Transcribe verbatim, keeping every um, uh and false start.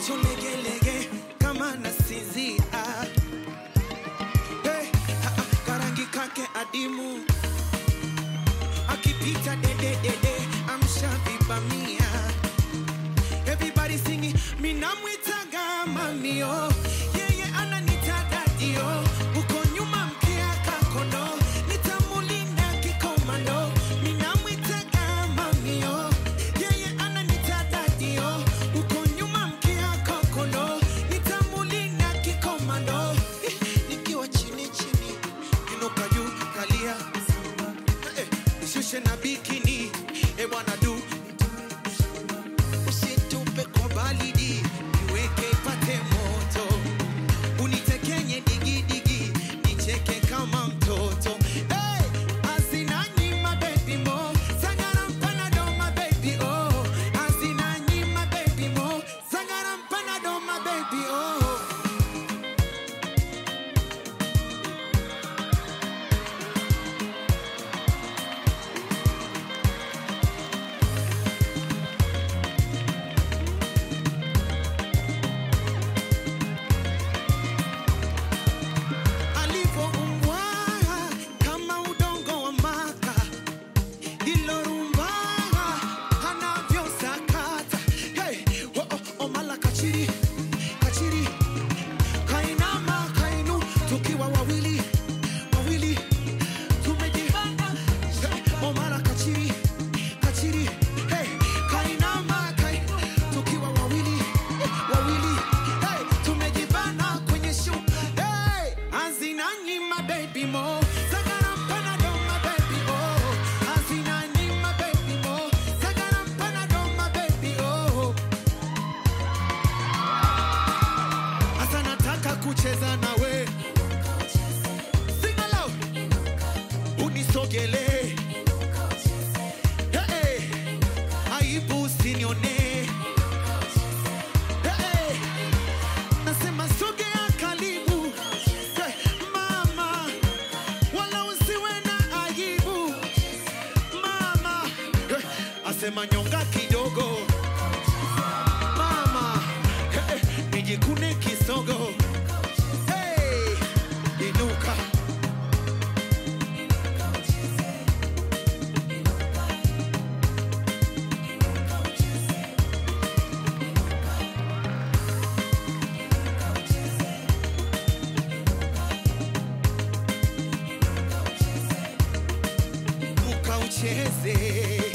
macho lege lege kama nasinzia. Hey, karangi kake adimu akipita dede dede amshavibamia. Everybody singing minamwitaga mamio, yeye ananita dadio. Uko nyuma mkia kakondo, nitamulinda kikomando. Minamwitaga mamio, yeye ananita dadio. Uko nyuma mkia kakondo, nitamulinda kikomando. Nikiwa chini chini, inuka juu kalia. Shushe na bikini, e wana du. Usitupe kwa balidi, niweke ipate moto. Unitekenye digi digi, nicheke kama mtoto. Hey, azinanyi my baby mo, sangara mpanado my baby oh. Azinanyi my baby mo, sangara mpanado my baby oh. Kucheza nawe sing along unisogele hey aibu usinione hey nasema sogea karibu hey, mama wala usiwe na aibu mama hey, asema nyonga kidogo mama hey, nijikune kisogo. Inuka, ukaucheze.